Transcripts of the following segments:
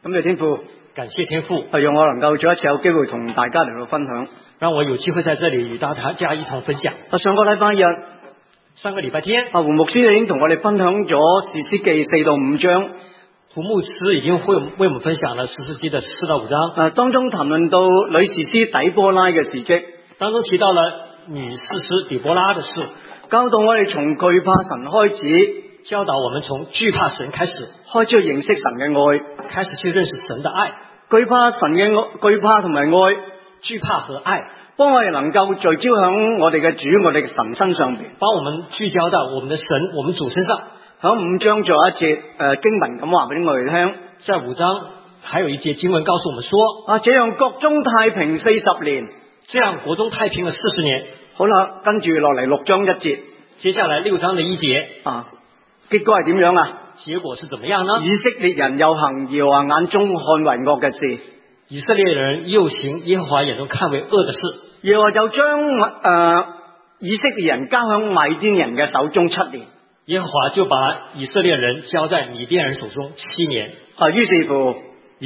咁嘅天父， 感謝天父， 讓我能夠再一次有機會同大家嚟到分享。 讓我有機會在這裡與大家一同分享。 上個禮拜日， 上個禮拜天， 胡牧師已經同我哋分享咗士師記4到5章。 胡牧師已經為我們分享了士師記的4到5章。 當中談論到女士師底波拉嘅事蹟， 當中提到了女士師底波拉的事， 教導我哋從懼怕神開始。 教導我們從懼怕神開始， 開始去認識神嘅愛， 開始去認識神的愛。 懼怕神嘅懼怕同埋愛， 懼怕和愛， 幫我哋能夠聚焦響我哋嘅主、我哋嘅神身上邊， 幫我們聚焦到我們的神、我們主身上。 響5章仲有一節經文咁話俾我哋聽， 在5章還有一節經文告訴我們說： 這樣國中太平40年， 這樣國中太平了40年。 好啦，跟住落嚟6章1節， 接下來6章的1節結果係點樣啊？ 結果是怎麼樣呢？ 以色列人又行耶和華眼中看為惡嘅事， 以色列人又行耶和華眼中看為惡的事， 耶和華就將以色列人交響米甸人嘅手中7年， 耶和華就把以色列人交在米甸人手中7年。 於是乎，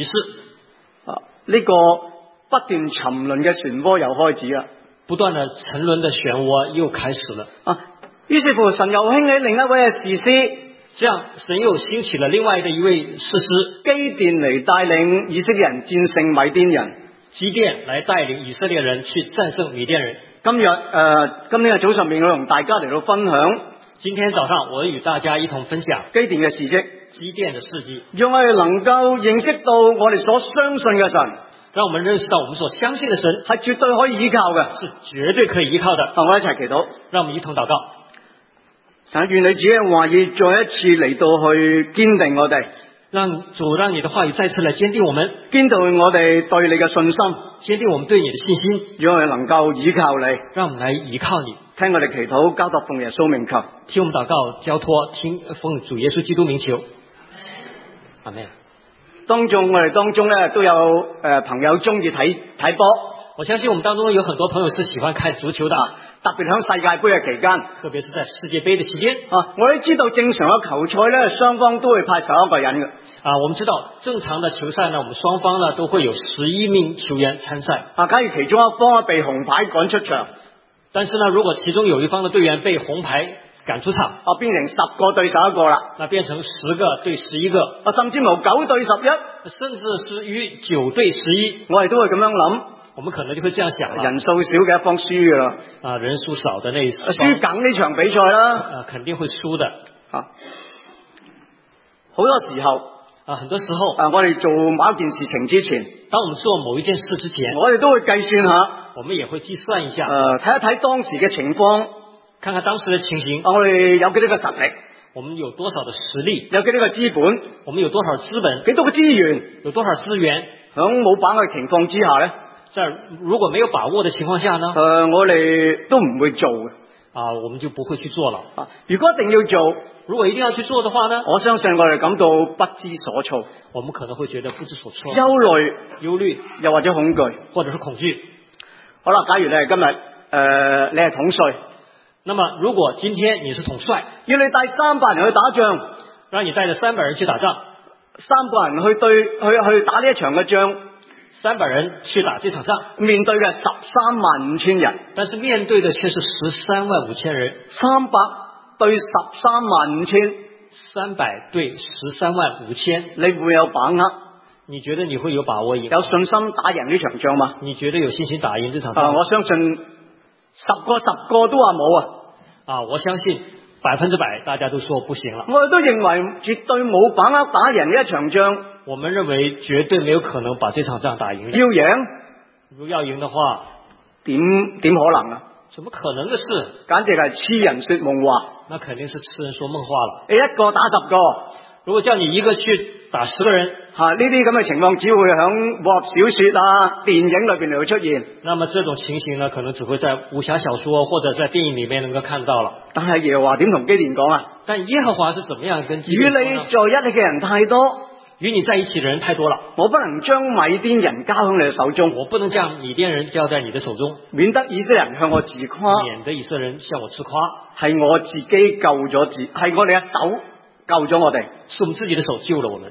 呢個不斷沉淪嘅漩渦又開始啦， 不斷的沉淪的漩渦又開始了。 於是乎，神又興起另一位嘅士師， 這樣神又興起了另外的一位士師基甸嚟帶領以色列人戰勝米甸人。 基甸來帶領以色列人去戰勝米甸人。 今天嘅早上面，我同大家嚟到分享。 今天早上我與大家一同分享基甸嘅事蹟， 基甸的事蹟， 讓我哋能夠認識到我哋所相信嘅神， 讓我們認識到我們所相信的神係絕對可以依靠嘅， 是絕對可以依靠的。 我一齊祈禱， 讓我們一同禱告。 神，願你自己嘅話語再一次嚟到去堅定我哋， 讓你的話語再次來堅定我們， 堅定我哋對你嘅信心， 堅定我們對你的信心， 讓我哋能夠依靠你， 讓我們來依靠你。 聽我哋祈禱，交託奉耶穌名求， 聽我們禱告，交託聽奉主耶穌基督名求。阿們。 我哋當中咧都有朋友中意睇波， 我相信我們當中有很多朋友是喜歡看足球的， 特別響世界盃嘅期間， 特別是在世界盃的期間。 我哋知道正常嘅球賽咧，雙方都會派11個人嘅。 我們知道正常的球賽呢，我們雙方呢都會有11名球員參賽。 假如其中一方被紅牌趕出場， 但是呢，如果其中有一方的隊員被紅牌趕出場， 變成10個對11個啦， 那變成10個對11個， 甚至乎9對11， 甚至是於9對11， 我哋都會咁樣諗。 我們可能就會這樣想， 人數少嘅一方輸噶啦， 人數少的那一方輸梗呢場比賽啦， 肯定會輸的。 好多時候， 很多時候， 我哋做某一件事情之前， 當我們做某一件事之前， 我哋都會計算下， 我們也會計算一下， 睇一睇當時嘅情況， 看看當時的情形， 我哋有幾多個實力， 我們有多少的實力， 有幾多個資本， 我們有多少資本， 幾多個資源， 有多少資源， 響冇把握嘅情況之下呢， 在如果沒有把握的情況下呢， 我哋都唔會做嘅， 我們就不會去做了。 如果一定要做， 如果一定要去做的話呢， 我相信我哋感到不知所措， 我們可能會覺得不知所措， 憂慮， 又或者恐懼， 或者是恐懼。 好啦，假如你係今日你係統帥， 那麼如果今天你是統帥， 要你帶300人去打仗， 讓你帶着300人去打仗 ，300人去打呢一場嘅仗 ，300人去打這場仗， 面對嘅135000人， 但是面對的卻是135000人 ，300對135000，300 對135000， 你會唔會有把握？ 你覺得你會有把握贏？ 有信心打贏呢場仗嗎？ 你覺得有信心打贏這場仗？ 我相信10個都話冇啊！ 我相信100%大家都說不行了。 我哋都認為絕對冇把握打贏呢一場仗。 我們認為絕對沒有可能把這場仗打贏。 要贏？ 如果要贏的話， 點可能啊？ 怎麼可能的事？ 簡直係痴人說夢話。 那肯定是痴人說夢話了。 你一個打10個， 如果叫你一個去打10個人， 呢啲咁嘅情況只會響武俠小說啊、電影裏邊嚟出現。 那麼這種情形呢，可能只會在武俠小說或者在電影裏面能夠看到了。 但係耶和華點同基甸講啊？ 但耶和華是怎麼樣跟基甸說呢？ 與你在一起嘅人太多， 與你在一起的人太多了， 我不能將米甸人交喺你嘅手中， 我不能將米甸人交在你的手中， 免得以色列人向我自誇， 免得以色列人向我自誇， 係我自己救咗係我哋嘅手救咗我哋， 是我們自己的手救了我們。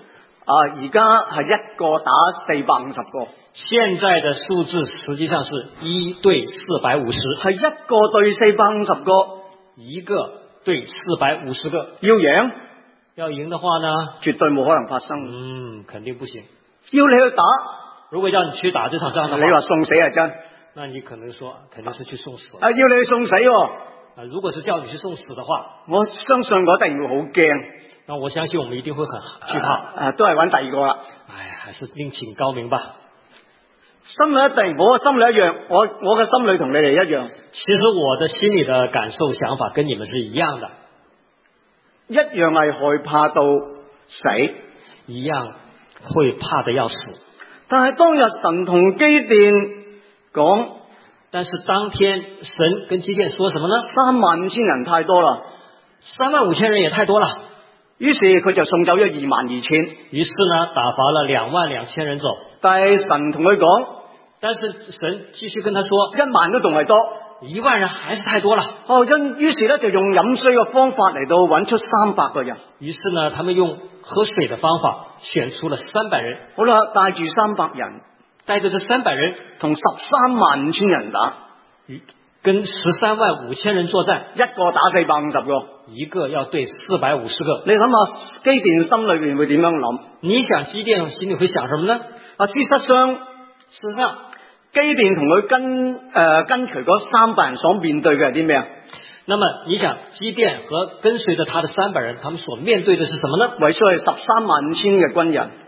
而家係一個打450個， 现在的数字实际上是1对450， 係一個對450個， 一个对450个。 要贏要赢的话呢， 絕對冇可能發生。 肯定不行。 要你去打， 如果要你去打这場仗的話， 你話送死係真， 那你可能說肯定是去送死。 要你去送死喎， 如果是叫你去送死的話， 我相信我一定會好驚。 那我相信我們一定會很懼怕。 都係揾第二個啦。 還是另請高明吧。 心裏一定，我嘅心裏一樣，我嘅心裏同你哋一樣。 其實我的心裏的感受想法跟你們是一樣的， 一樣係害怕到死， 一樣會怕得要死。 但係當日神同基甸講， 但是當天神跟基甸說什麼呢 ？35,000人太多啦 ，35,000人也太多了。 於是佢就送走咗22,000， 於是呢打發了22,000人走。 但係神同佢講， 但是神繼續跟他說 1萬都仲係多 ，1萬人還是太多了。 於是咧就用飲水嘅方法嚟到揾出300個人。 於是呢，他們用喝水的方法選出了300人。 好啦，帶住300人， 帶着這300人同135,000人打， 跟135,000人作戰， 一個打450個， 一個要對450個。 你諗下基甸心裏邊會點樣諗？ 你想基甸心裏會想什麼呢？ 事實上，基甸同佢跟隨嗰300人所面對嘅係啲咩啊？ 那麼你想基甸和跟隨着他的300人，他們所面對的是什麼呢？ 為數係135,000嘅軍人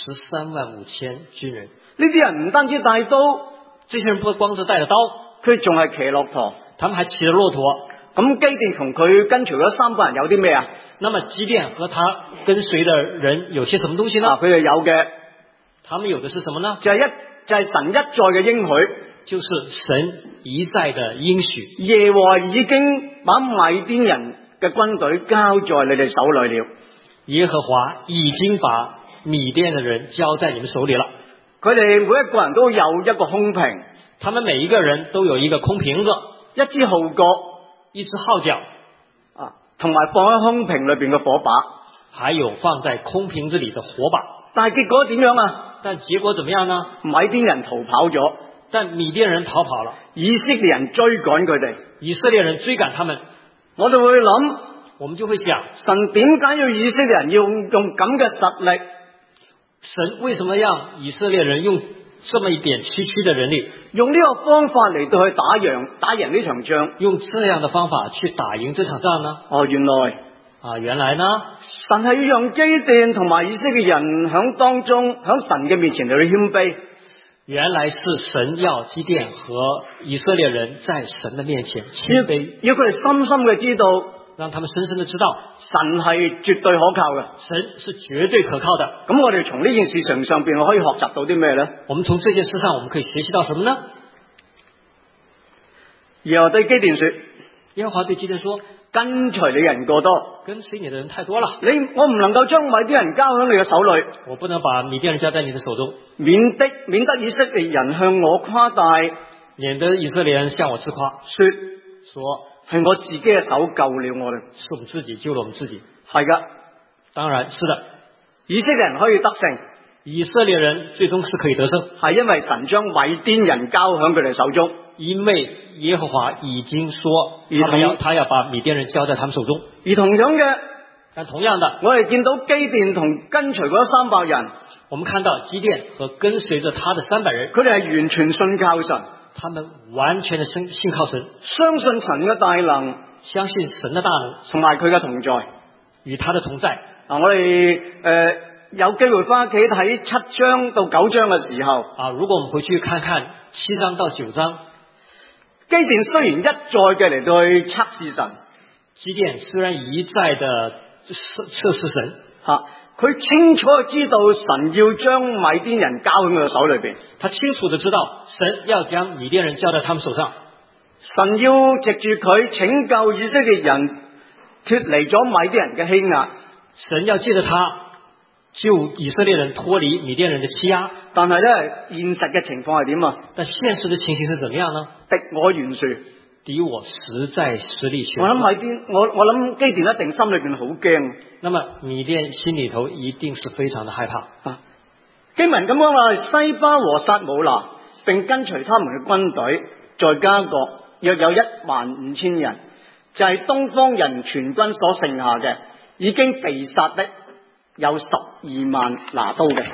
，135,000軍人。 呢啲人唔單止帶刀， 這些人不光是帶着刀， 佢仲係騎駱駝， 他們還騎着駱駝。 咁基甸同佢跟隨嗰300人有啲咩啊？ 那麼基甸和他跟隨的人有些什麼東西呢？ 佢哋有嘅， 他們有的是什麼呢？ 就係神一再嘅應許， 就是神一再的應許。 耶和華已經把米甸人嘅軍隊交在你哋手裏了。 耶和華已經把米甸的人交在你們手裏了。 佢哋每一個人都有一個空瓶， 他們每一個人都有一個空瓶子， 一支號角， 一支號角， 同埋放喺空瓶裏邊嘅火把， 還有放在空瓶子裏的火把。 但係結果點樣啊？ 但結果怎麼樣呢？ 米甸人逃跑咗， 但米甸人逃跑了， 以色列人追趕佢哋， 以色列人追趕他們。 我就會諗， 我們就會想， 神點解要以色列人要用咁嘅實力？ 神為什麼讓以色列人用這麼一點區區的人力， 用呢個方法嚟到去打贏呢場仗？ 用這樣的方法去打贏這場仗呢？ 原來呢， 神係要讓基甸同埋以色列人響當中，響神嘅面前嚟去謙卑。 原來是神要基甸和以色列人在神的面前謙卑， 要佢哋深深嘅知道， 讓他們深深的知道神係絕對可靠嘅， 神是絕對可靠的。 咁我哋從呢件事情上邊可以學習到啲咩呢？ 我們從這件事上我們可以學習到什麼呢？ 耶和華對基甸說， 耶和華對基甸說， 跟隨你人過多， 跟隨你的人太多了， 我唔能夠將米甸人交喺你嘅手裏， 我不能把米甸人交在你的手中， 免得以色列人向我誇大， 免得以色列人向我自誇，說係我自己嘅手救了我哋， 是我們自己救了我們自己。 係噶， 當然是的， 以色列人可以得勝， 以色列人最終是可以得勝， 係因為神將米甸人交喺佢哋手中， 因為耶和華已經說他要把米甸人交在他們手中。 而同樣嘅， 但同樣的， 我哋見到基甸同跟隨嗰300人， 我們看到基甸和跟隨着他的300人， 佢哋係完全信靠神， 他們完全的信靠神， 相信神嘅大能， 相信神的大能， 同埋佢嘅同在， 與他的同在。 我哋有機會翻屋企睇7章到9章嘅時候， 如果我們回去看看7章到9章， 基甸雖然一再嘅嚟到去測試神， 基甸雖然一再的測試神， 佢清楚知道神要將米甸人交喺佢嘅手裏邊， 他清楚的知道神要將米甸人交在他們手上， 神要藉住佢拯救以色列人脫離咗米甸人嘅欺壓， 神要借着他救以色列人脫離米甸人的欺壓。 但係咧，現實嘅情況係點啊？ 但現實的情形是怎麼樣呢？ 敵我懸殊， 敵我實在實力懸殊。 我諗基甸一定心裏邊好驚。 那麼米甸心裏頭一定是非常的害怕。 經文咁講話，西巴和撒姆拿並跟隨他們嘅軍隊，在加各約有15000人，就係東方人全軍所剩下嘅，已經被殺的有12萬拿刀嘅。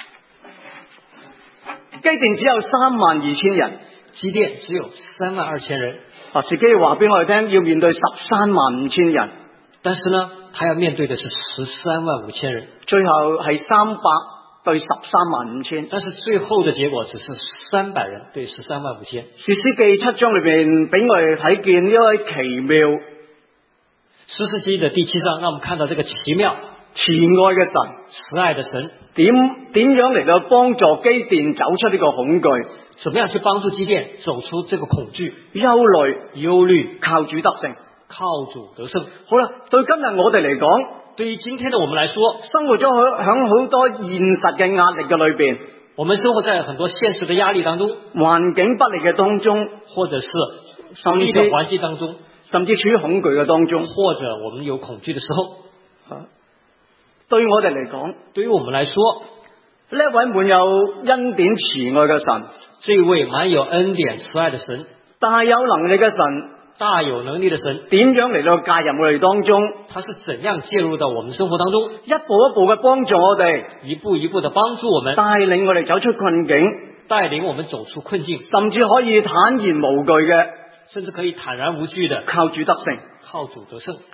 基甸只有32000人， 基甸只有32000人。 士基話俾我哋聽，要面對135000人， 但是呢，他要面對的是135000人， 最後係300對135000。 但是最後的結果只是300人對135000。 士師記7章裏邊俾我哋睇見呢位奇妙， 士師記的第7章讓我們看到這個奇妙慈愛嘅神， 慈愛的神點樣嚟到幫助基甸走出呢個恐懼， 怎麼樣去幫助基甸走出這個恐懼、 憂慮，靠主得勝， 靠主得勝。 好啦，對今日我哋嚟講， 對於今天的我們來說， 生活咗響好多現實嘅壓力嘅裏邊， 我們生活在很多現實的壓力當中， 環境不利嘅當中， 或者是不利的環境當中， 甚至處於恐懼嘅當中， 或者我們有恐懼的時候， 對我哋嚟講， 對於我們來說， 呢一位滿有恩典慈愛嘅神， 這位滿有恩典慈愛的神， 大有能力嘅神， 大有能力的神， 點樣嚟到介入我哋當中？ 他是怎樣介入到我們生活當中， 一步一步嘅幫助我哋， 一步一步的幫助我們， 帶領我哋走出困境， 帶領我們走出困境， 甚至可以坦然無懼嘅， 甚至可以坦然無懼的靠主得勝， 靠主得勝。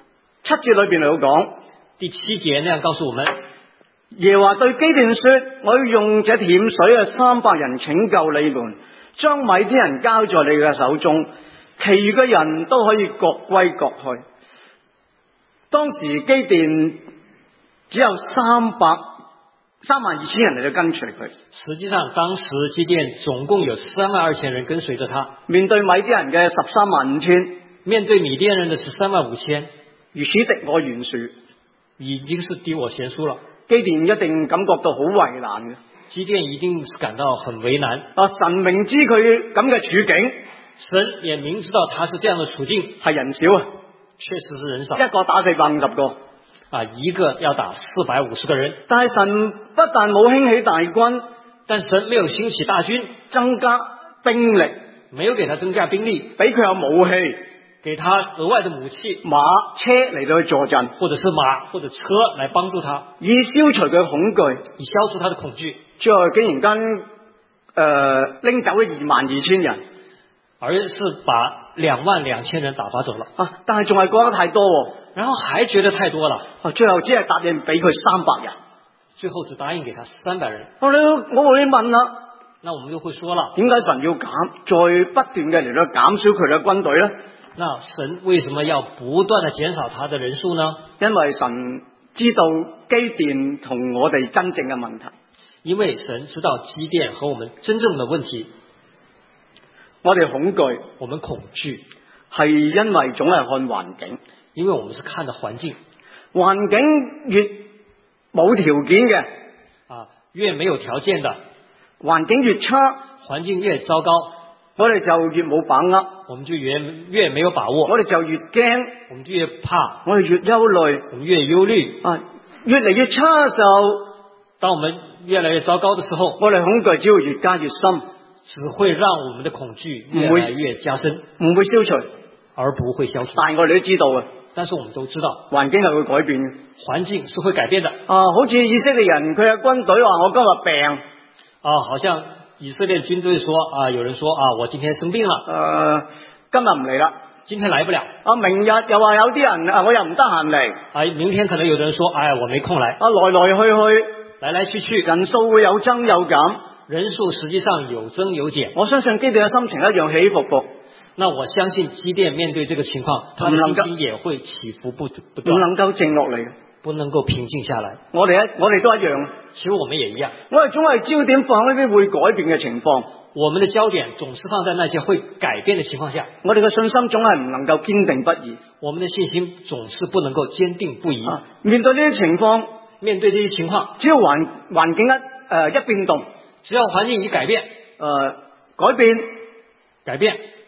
7節裏邊嚟講， 第7節那樣告訴我們， 耶和華對基甸說：我要用這舔水嘅300人拯救你們，將米甸人交在你嘅手中，其餘嘅人都可以各歸各去。當時基甸只有32000人嚟到跟隨佢。 實際上當時基甸總共有32000人跟隨着他， 面對米甸人嘅135000， 面對米甸人的135000， 如此敵我懸殊， 已經是敵我懸殊了。 基甸一定感覺到好為難嘅。 基甸一定是感到很為難。 神明知佢咁嘅處境， 神也明知道他是這樣的處境， 係人少啊， 確實是人少， 一個打450個一個要打450個人。 但係神不但冇興起大軍， 但神沒有興起大軍， 增加兵力， 沒有給他增加兵力， 俾佢有武器， 給他額外的武器， 馬車嚟到去助陣， 或者是馬或者車來幫助他， 以消除佢恐懼， 以消除他的恐懼。 最後竟然間拎走咗22000人， 而是把22000人打發走了。 但係仲係講得太多， 然後還覺得太多了， 最後只係答應俾佢300人， 最後只答應給他300人。 我會問啦， 那我們就會說了， 點解神要再不斷嘅嚟到減少佢嘅軍隊呢？ 那神為什麼要不斷的減少他的人數呢？ 因為神知道基甸同我哋真正嘅問題。 因為神知道基甸和我們真正的問題。 我哋恐懼， 我們恐懼係因為總係看環境， 因為我們是看的環境。 環境越冇條件嘅， 越沒有條件的， 環境越差， 環境越糟糕， 我哋就越冇把握， 我們就越沒有把握， 我哋就越驚， 我們就越怕， 我哋越憂慮， 我們越憂慮。 越嚟越差嘅時候， 當我們越來越糟糕的時候， 我哋恐懼只會越加越深， 只會讓我們的恐懼越來越加深， 唔會消除， 而不會消除。 但係我哋都知道嘅， 但是我們都知道環境係會改變嘅， 環境是會改變的。 好似以色列人佢嘅軍隊話我今日病， 好像以色列軍隊說有人說我今天生病了， 今日唔嚟啦， 今天來不了。 明日又話有啲人我又唔得閒嚟， 明天可能有人說我沒空來，來來去去， 人數會有增有減， 人數實際上有增有減。 我相信基甸嘅心情一樣起伏伏。 那我相信基甸面對這個情況，他的心情也會起伏不斷， 唔能夠靜落嚟， 不能夠平靜下來。 我哋都一樣， 其實我們也一樣。 我哋總係焦點放喺呢啲會改變嘅情況， 我們的焦點總是放在那些會改變的情況下。 我哋嘅信心總係唔能夠堅定不移， 我們的信心總是不能夠堅定不移。 面對呢啲情況，只要環境一變動， 只要環境一改變， 改變，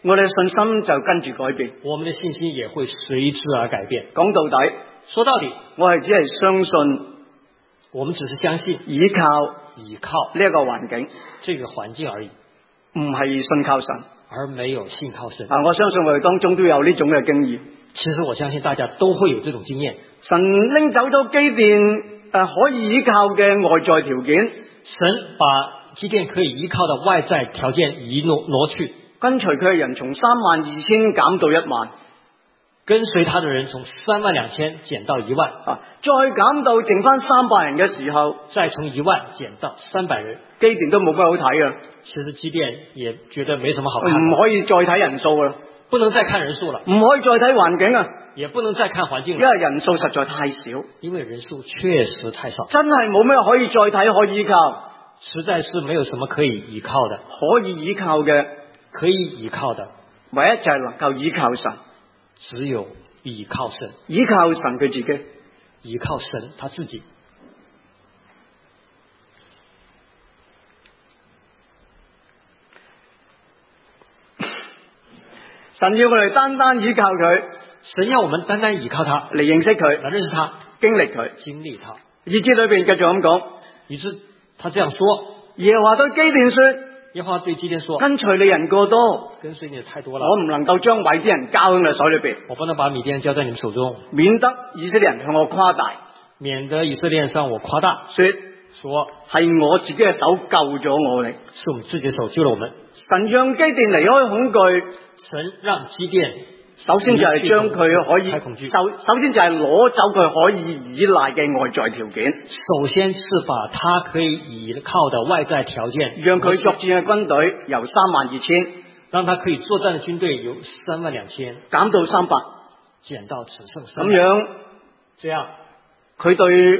我哋嘅信心就跟住改變。 我們的信心也會隨之而改變。 講到底， 說到底， 我係只係相信， 我們只是相信依靠呢一個環境， 這個環境而已， 唔係信靠神， 而沒有信靠神。 我相信我哋當中都有呢種嘅經驗。 其實我相信大家都會有這種經驗。 神拎走咗基甸可以依靠嘅外在條件， 神把基甸可以依靠的外在條件移挪去， 跟隨佢嘅人從32000減到1萬， 跟隨他的人從32000減到1萬， 再減到剩翻300人嘅時候， 再從1萬減到300人， 基甸都冇乜好睇啊！ 其實基甸也覺得沒什麼好看， 唔可以再睇人數啦， 不能再看人數了， 唔可以再睇環境啊， 也不能再看環境了， 因為人數實在太少， 因為人數確實太少， 真係冇咩可以再睇可以依靠， 實在是沒有什麼可以依靠的， 可以依靠嘅， 可以依靠的， 唯一就係能夠依靠神， 只有依靠神， 依靠神佢自己， 依靠神他自己。 神要我哋單單依靠佢， 神要我們單單依靠他嚟認識佢， 來認識他， 經歷佢， 經歷他。 意志裏邊繼續咁講， 於是他這樣說， 耶和華對基甸說， 耶和華對基甸說， 跟隨你人過多， 跟隨你的太多了， 我唔能夠將米甸人交喺你手裏邊， 我不能把米甸人交在你們手中， 免得以色列人向我誇大， 免得以色列人向我誇大，說係我自己嘅手救咗我哋， 是我們自己的手救了我們。 神讓基甸離開恐懼， 神讓基甸首先就係將佢可以首先就係攞走佢可以依賴嘅外在條件， 首先是把他可以依靠的外在條件， 讓佢作戰嘅軍隊由32000， 讓他可以作戰的軍隊由32000 減到300， 減到只剩300。這樣佢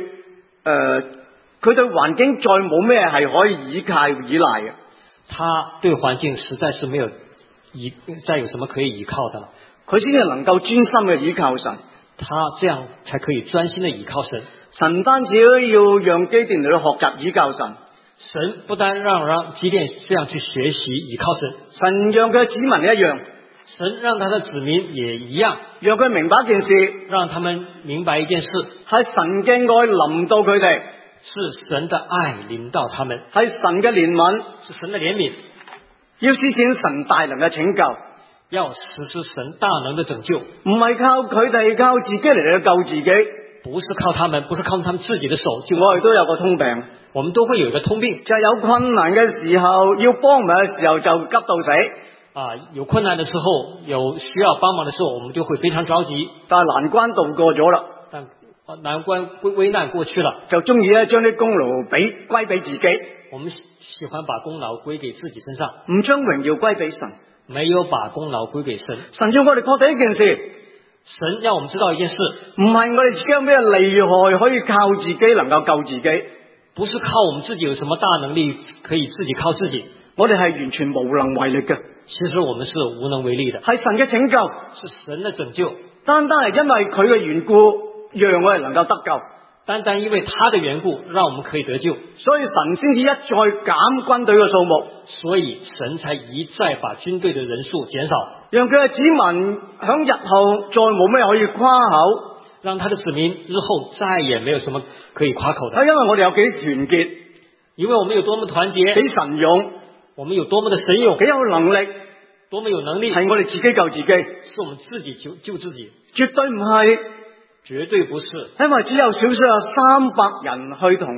對環境再冇咩係可以依靠依賴嘅， 他對環境實在是沒有再有什麼可以依靠的了， 佢先至能夠專心嘅依靠神， 他這樣才可以專心的依靠神。 神唔單止要讓基甸嚟到學習依靠神， 神不單讓基甸這樣去學習依靠神， 神讓佢嘅子民一樣， 神讓他的子民也一樣， 讓佢明白一件事， 讓他們明白一件事， 係神嘅愛臨到佢哋， 是神的愛臨到他們， 係神嘅憐憫， 是神的憐憫， 要施展神大能嘅拯救， 要實施神大能的拯救， 唔係靠佢哋靠自己嚟到救自己， 不是靠他們自己的手救。 我哋都有個通病， 我們都會有一個通病， 就係有困難嘅時候要幫忙嘅時候就急到死。 有困難的時候，有需要幫忙的時候，我們就會非常着急。 但係難關渡過咗啦， 但難關危難過去了， 就中意咧將啲功勞歸俾自己。 我們喜歡把功勞歸給自己身上， 唔將榮耀歸俾神， 沒有把功勞歸給神。 神要我哋確定一件事， 神讓我們知道一件事， 唔係我哋自己有咩厲害可以靠自己能夠救自己， 不是靠我們自己有什麼大能力可以自己靠自己， 我哋係完全無能為力嘅。 其實我們是無能為力的， 係神嘅拯救， 是神的拯救， 單單係因為佢嘅緣故，讓我哋能夠得救。 單單因為他的緣故，讓我們可以得救， 所以神先至一再減軍隊嘅數目， 所以神才一再把軍隊的人數減少， 讓佢嘅子民響日後再冇咩可以誇口， 讓他的子民日後再也沒有什麼可以誇口的。 係因為我哋有幾團結， 因為我們有多麼團結， 幾神勇， 我們有多麼的神勇， 幾有能力， 多麼有能力， 係我哋自己救自己， 是我們自己救自己， 絕對唔係。 絕對不是， 因為只有少少有300人去同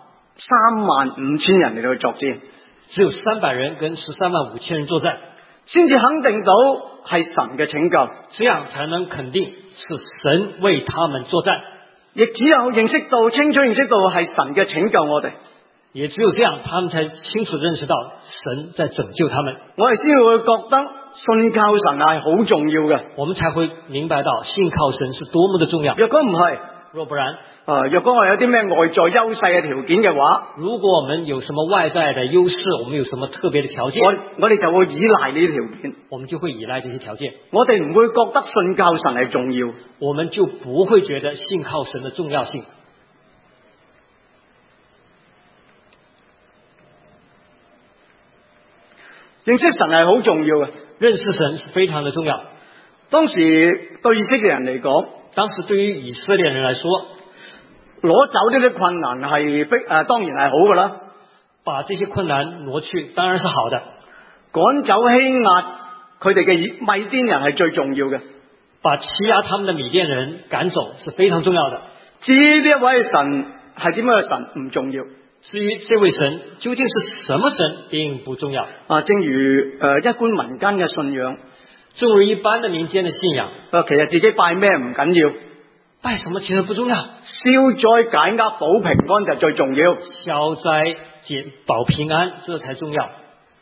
135000人嚟到作戰， 只有300人跟135000人作戰， 先至肯定到係神嘅拯救， 這樣才能肯定是神為他們作戰， 亦只有認識到清楚認識到係神嘅拯救我哋， 也只有這樣他們才清楚認識到神在拯救他們， 我哋先會覺得信靠神係好重要嘅， 我們才會明白到信靠神是多麼的重要。 若果唔係， 若不然， 若果我哋有啲咩外在優勢嘅條件嘅話， 如果我們有什麼外在的優勢，我們有什麼特別的條件， 我哋就會依賴呢啲條件， 我們就會依賴這些條件， 我哋唔會覺得信靠神係重要， 我們就不會覺得信靠神的重要性。 認識神係好重要嘅。 認識神是非常的重要。 當時對以色列人嚟講， 當時對於以色列人來說， 攞走呢啲困難係當然係好噶啦。 把這些困難挪去當然是好的。 趕走欺壓佢哋嘅米甸人係最重要嘅。 把欺壓他們的米甸人趕走是非常重要的。 至於呢一位神係點樣嘅神唔重要。 至於這位神究竟是什麼神並不重要。 正如一般民間嘅信仰， 正如一般的民間的信仰， 其實自己拜咩唔緊要， 拜什麼其實不重要， 消災解厄保平安就最重要。 消災保平安這才重要。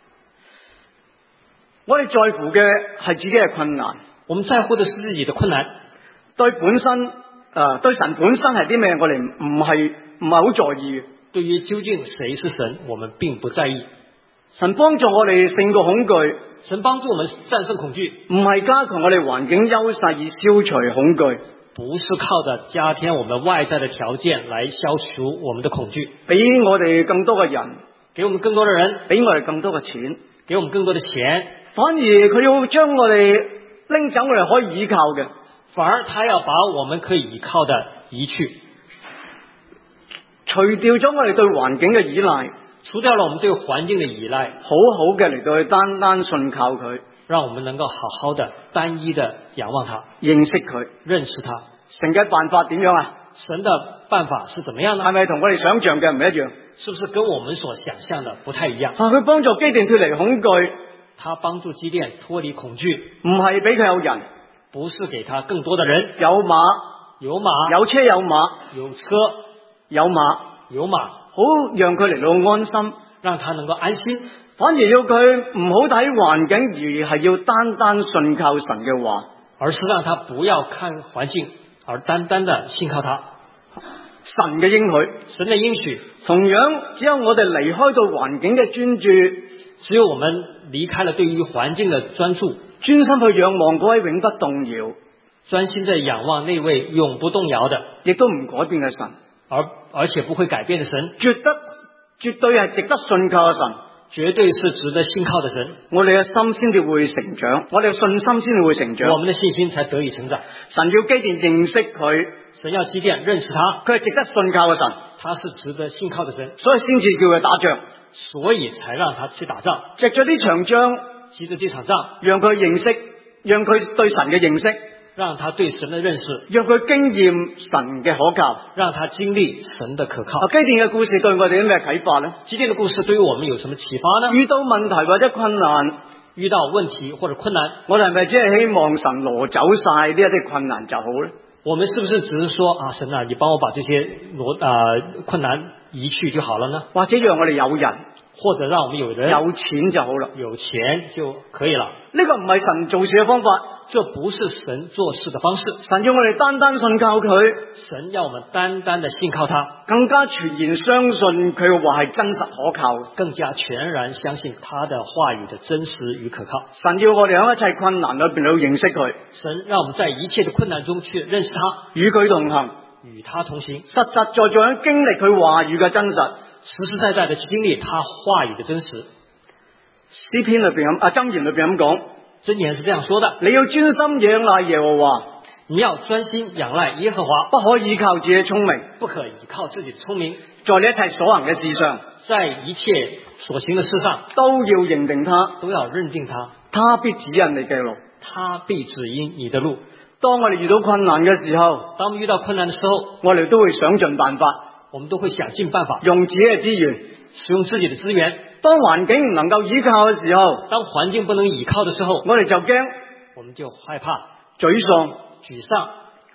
我哋在乎嘅係自己嘅困難， 我們在乎的是自己的困難。 對神本身係啲咩，我哋唔係好在意嘅。 對於究竟誰是神，我們並不在意。 神幫助我哋勝過恐懼， 神幫助我們戰勝恐懼， 唔係加強我哋環境優勢以消除恐懼， 不是靠着加添我們外在的條件來消除我們的恐懼， 俾我哋更多嘅人， 給我們更多的人， 俾我哋更多嘅錢， 給我們更多的錢， 反而佢要將我哋拎走我哋可以依靠嘅， 反而他要把我們可以依靠的移去， 除掉咗我哋對環境嘅依賴， 除掉了我們對環境的依賴， 好好嘅嚟到去單單信靠佢， 讓我們能夠好好的單一的仰望他， 認識佢， 認識他。 神嘅辦法點樣啊？ 神的辦法是怎麼樣呢？ 係咪同我哋想象嘅唔一樣？ 是不是跟我們所想象的不太一樣？ 佢幫助基甸脫離恐懼， 他幫助基甸脫離恐懼， 唔係俾佢有人， 不是給他更多的人， 有馬， 有馬， 有車有馬， 有車， 有馬， 有馬， 好讓佢嚟到安心， 讓他能夠安心。 反而要佢唔好睇環境，而係要單單信靠神嘅話， 而是讓他不要看環境，而單單的信靠他。 神嘅應許， 神的應許， 同樣只有我哋離開到環境嘅專注， 只有我們離開了對於環境的專注， 專心去仰望嗰位永不動搖， 專心的仰望那位永不動搖的， 亦都唔改變嘅神， 而且不會改變的神， 絕對係值得信靠嘅神， 絕對是值得信靠的神。 我哋嘅心先至會成長，我哋嘅信心先至會成長， 我們的信心才得以成長。 神要基甸認識佢， 神要基甸認識他， 佢係值得信靠嘅神， 他是值得信靠的神， 所以先至叫佢打仗， 所以才讓他去打仗。 藉着呢場仗， 藉着這場仗， 讓佢認識，讓佢對神嘅認識， 讓他對神的認識， 讓佢經驗神嘅可靠， 讓他經歷神的可靠。 基甸嘅故事對我哋有咩啟發呢？ 基甸的故事對於我們有什麼啟發呢？ 遇到問題或者困難， 遇到問題或者困難， 我哋係咪只係希望神攞走晒呢一啲困難就好呢？ 我們是不是只是說啊，神啊，你幫我把這些困難移去就好了呢？ 或者讓我哋有人， 或者讓我們有人， 有錢就好啦， 有錢就可以了。 呢個唔係神做事嘅方法， 這不是神做事的方式。 神要我哋單單信靠佢， 神要我們單單的信靠他， 更加全然相信佢嘅話係真實可靠， 更加全然相信他的話語的真實與可靠。 神要我哋喺一切困難裏邊去認識佢， 神讓我們在一切的困難中去認識他， 與佢同行， 與他同行， 實實在在咁經歷佢話語嘅真實， 實實在在的去經歷他話語的真實。 詩篇裏邊咁，箴言裏邊咁講， 箴言是這樣說的： 你要專心仰賴耶和華， 你要專心仰賴耶和華， 不可依靠自己聰明， 不可依靠自己的聰明， 在你一切所行嘅事上， 在一切所行的事上都要認定他， 都要認定他， 他必指引你嘅路， 他必指引你的路。 當我哋遇到困難嘅時候， 當我們遇到困難的時候， 我哋都會想盡辦法， 我們都會想盡辦法用自己嘅資源， 使用自己的資源。 當環境唔能夠依靠嘅時候， 當環境不能依靠的時候， 我哋就驚， 我們就害怕、 沮喪、 沮喪、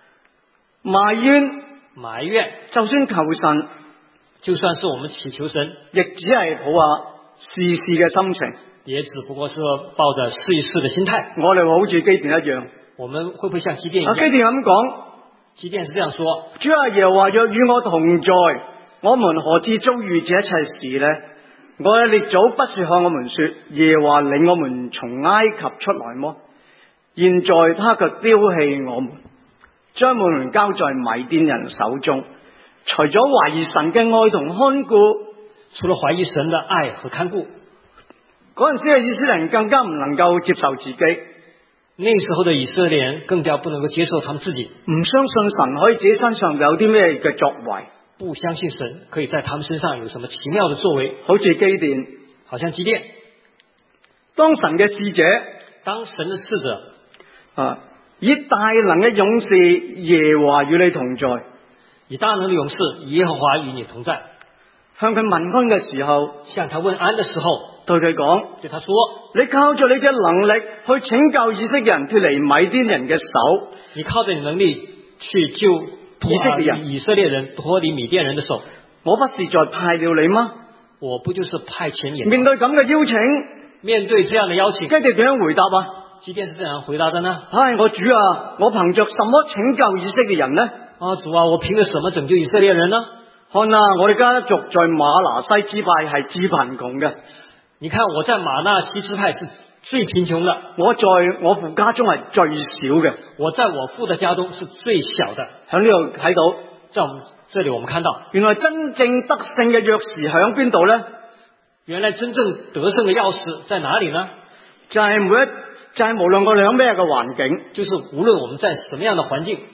埋怨。 就算求神， 就算是我們祈求神， 亦只係抱下試試嘅心情， 也只不過是抱着試一試的心態。 我哋會好似基甸一樣， 我們會不會像基甸一樣？ 基甸咁講， 基甸是這樣說： 主啊，耶和華若與我同在，我們何至遭遇這一切事呢？我嘅列祖不是向我們說，耶和華領我們從埃及出來麼？現在他卻丟棄我們，將我們交在米甸人手中。除咗懷疑神嘅愛同看顧， 除了懷疑神的愛和看顧， 嗰陣時嘅以色列人更加唔能夠接受自己， 那時候的以色列人更加不能夠接受他們自己， 唔相信神可以自己身上有啲咩嘅作為， 不相信神可以在他們身上有什麼奇妙的作為， 好似基甸。 好像基甸。 當神嘅使者當神的使者以大能嘅勇士耶和華與你同在， 以大能的勇士耶和華與你同在， 向佢問安嘅時候， 向他問安的時候， 對佢講， 對他說， 你靠住你隻能力去拯救以色列人脫離米甸人嘅手， 你靠着你能力去救以色列人脫離米甸人的手， 我不是在派了你嗎？ 我不就是派遣你？ 面對咁嘅邀請， 面對這樣的邀請， 基甸點樣回答啊？ 基甸是這樣回答的呢？ 我主啊，我憑着什麼拯救以色列人呢？ 主啊，我憑着什麼拯救以色列人呢？ 看啊，我哋家族在瑪拿西支派係最貧窮嘅。 你看我在瑪拿西支派是最貧窮的， 我在我父家中係最少嘅。 我在我父的家中是最小的。 喺呢度睇到， 在我們這裡我們看到， 原來真正得勝嘅鑰匙喺邊度呢？ 原來真正得勝的鑰匙在哪裡呢？ 就係無論我哋喺咩嘅環境， 就是無論我們在什麼樣的環境，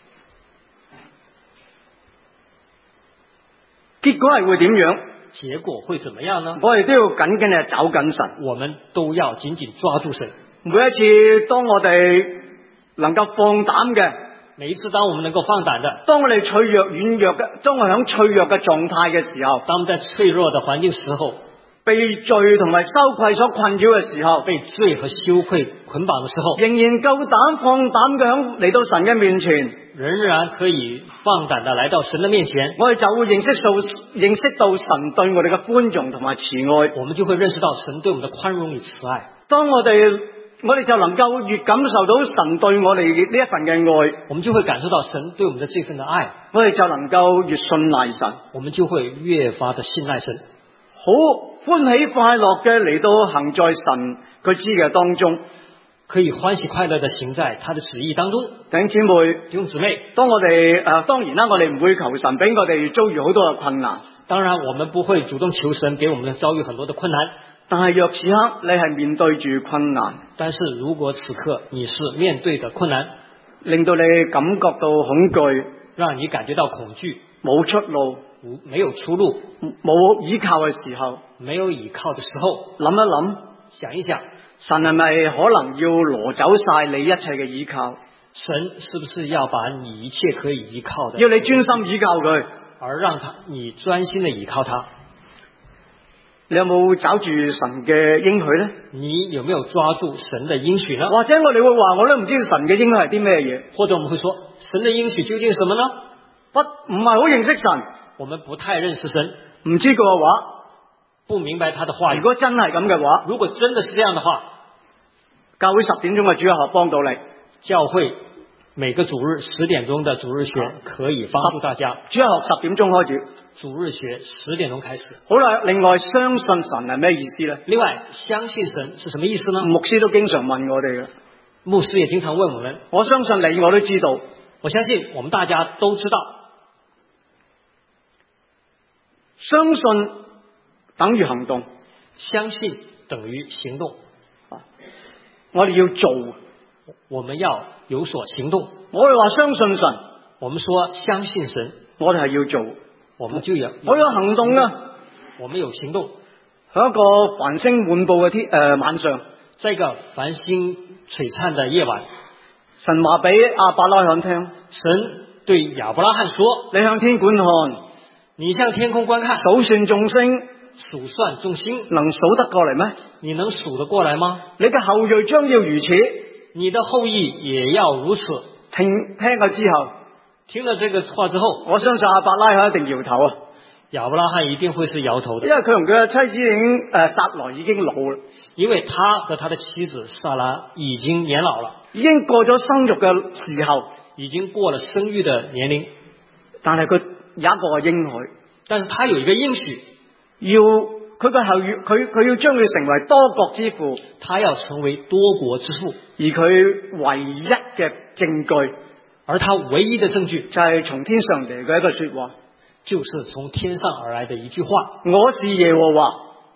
結果係會點樣？ 結果會怎麼樣呢？ 我哋都要緊緊地找緊神， 我們都要緊緊抓住神。 每一次當我哋能夠放膽嘅， 每一次當我們能夠放膽的， 當我哋脆弱軟弱嘅，當我喺脆弱嘅狀態嘅時候， 當我們在脆弱的環境時候， 被罪同埋羞愧所困擾嘅時候， 被罪和羞愧捆綁的時候， 仍然夠膽放膽嘅嚟到神嘅面前， 仍然可以放膽的來到神的面前， 我哋就會認識到神對我哋嘅寬容同埋慈愛， 我們就會認識到神對我們的寬容與慈愛。 當我哋就能夠越感受到神對我哋呢一份嘅愛， 我們就會感受到神對我們的這份的愛， 我哋就能夠越信賴神， 我們就會越發的信賴神， 好歡喜快樂嘅嚟到行在神佢旨意嘅當中， 可以歡喜快樂的行在他的旨意當中。 弟兄姊妹， 弟兄姊妹， 當我哋當然啦，我哋唔會求神俾我哋遭遇好多嘅困難， 當然我們不會主動求神給我們遭遇很多的困難， 但係若此刻你係面對住困難， 但是如果此刻你是面對的困難， 令到你感覺到恐懼， 讓你感覺到恐懼， 冇出路， 沒有出路， 冇依靠嘅時候， 沒有依靠的時候， 諗一諗， 想一想， 神係咪可能要攞走晒你一切嘅依靠？ 神是不是要把你一切可以依靠的， 要你專心依靠佢， 而讓你專心的依靠他？ 你有冇找住神嘅應許呢？ 你有沒有抓住神的應許呢？ 或者我哋會話，我都唔知神嘅應許係啲咩嘢。 或者我們會說，神的應許究竟是什麼呢？ 唔係好認識神， 我們不太認識神， 唔知佢嘅話， 不明白他的話語。 如果真係咁嘅話， 如果真的是這樣的話， 教會10點鐘嘅主日學幫到你。 教會每個主日10點鐘的主日學可以幫助大家。 主日學10點鐘開始， 主日學10點鐘開始。 好啦，另外相信神係咩意思呢？ 另外相信神是什麼意思呢？ 牧師都經常問我哋嘅， 牧師也經常問我們。 我相信你我都知道， 我相信我們大家都知道， 相信等於行動， 相信等於行動。 我哋要做， 我們要有所行動。 我哋話相信神， 我們說相信神， 我哋係要做， 我們就要我有行動啊！ 我們有行動。 喺一個繁星滿布嘅晚上， 在一個繁星璀璨的夜晚， 神話俾亞伯拉罕聽， 神對亞伯拉罕說： 你向天觀看， 你向天空觀看， 數算眾星， 數算眾星， 能數得過嚟咩？ 你能數得過來嗎？ 你嘅後裔將要如此， 你的後裔也要如此。 聽咗之後， 聽了這個話之後， 我相信亞伯拉罕一定搖頭啊！ 亞伯拉罕一定會是搖頭的， 因為佢同佢嘅妻子撒萊已經老啦， 因為他和他的妻子撒拉已經年老了， 已經過咗生育嘅時候， 已經過了生育的年齡， 但係佢有一個應許， 但是他有一個應許， 要佢嘅後裔，佢要將佢成為多國之父， 他要成為多國之父， 而佢唯一嘅證據， 而他唯一的證據就係從天上嚟嘅一個說話， 就是從天上而來的一句話： 我是耶和華，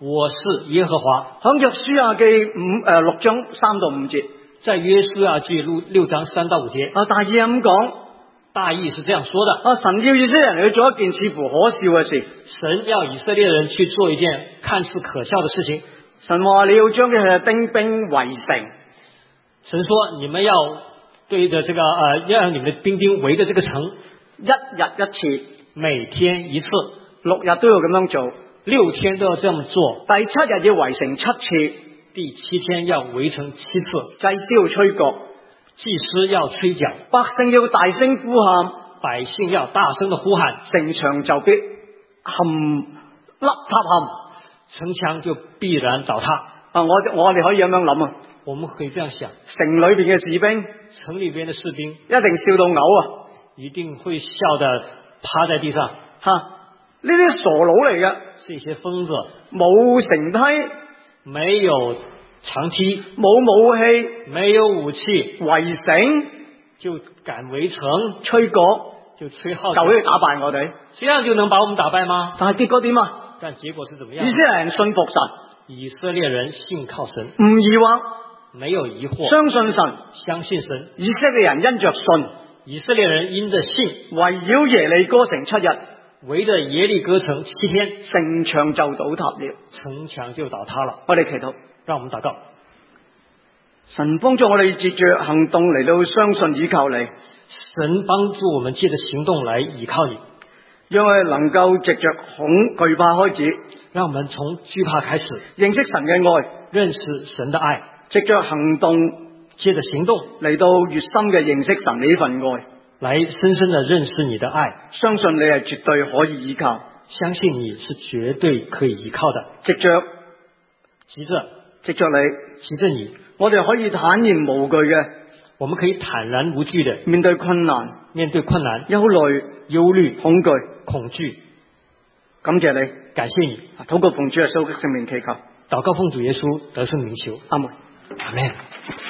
我是耶和華。 響約書亞記6章3到5節， 在約書亞記6章3到5節， 大意咁講， 大意是這樣說的： 神要以色列人去做一件似乎可笑嘅事。 神要以色列人去做一件看似可笑的事情。 神話你要將佢嘅丁兵圍城。 神說你們要對着這個要讓你們的兵丁圍着這個城， 一日一次， 每天一次 ，6日都要咁樣做 ，6天都要這麼做。 第7日要圍城7次， 第7天要圍城7次。 祭司要吹角， 祭司要吹角， 百姓要大聲呼喊， 百姓要大聲的呼喊， 城牆就必冧塌陷， 城牆就必然倒塌。 我哋可以咁樣諗啊， 我們可以這樣想， 城裏邊嘅士兵， 城裏邊的士兵一定笑到嘔啊， 一定會笑得趴在地上。 呢啲傻佬嚟嘅， 是一些瘋子， 冇繩梯， 沒有長梯， 冇武器， 沒有武器， 圍城就敢圍城， 吹角， 就吹號， 就可以打敗我哋， 這樣就能把我們打敗嗎？ 但係結果點啊？ 但結果是怎麼樣？ 以色列人信服神， 以色列人信靠神， 唔疑惑， 沒有疑惑， 相信神， 相信神。 以色列人因着信， 以色列人因着信， 圍繞耶利哥城7日， 圍着耶利哥城7天， 城牆就倒塌了， 城牆就倒塌了。 我哋祈禱， 讓我們禱告， 神幫助我哋藉着行動嚟到相信倚靠你， 神幫助我們借着行動來倚靠你， 讓我哋能夠藉着懼怕開始， 讓我們從懼怕開始認識神嘅愛， 認識神的愛， 藉着行動借着行動嚟到越深嘅認識神呢份愛， 來深深的認識你的愛， 相信你係絕對可以依靠， 相信你是絕對可以依靠的。 藉着藉着你， 我哋可以坦然無懼嘅， 我們可以坦然無懼的面對困難、 憂慮、恐懼。 感謝你， 感謝你。 禱告奉主耶穌的聖名祈求， 禱告奉主耶穌得勝名求。 阿門。 阿門。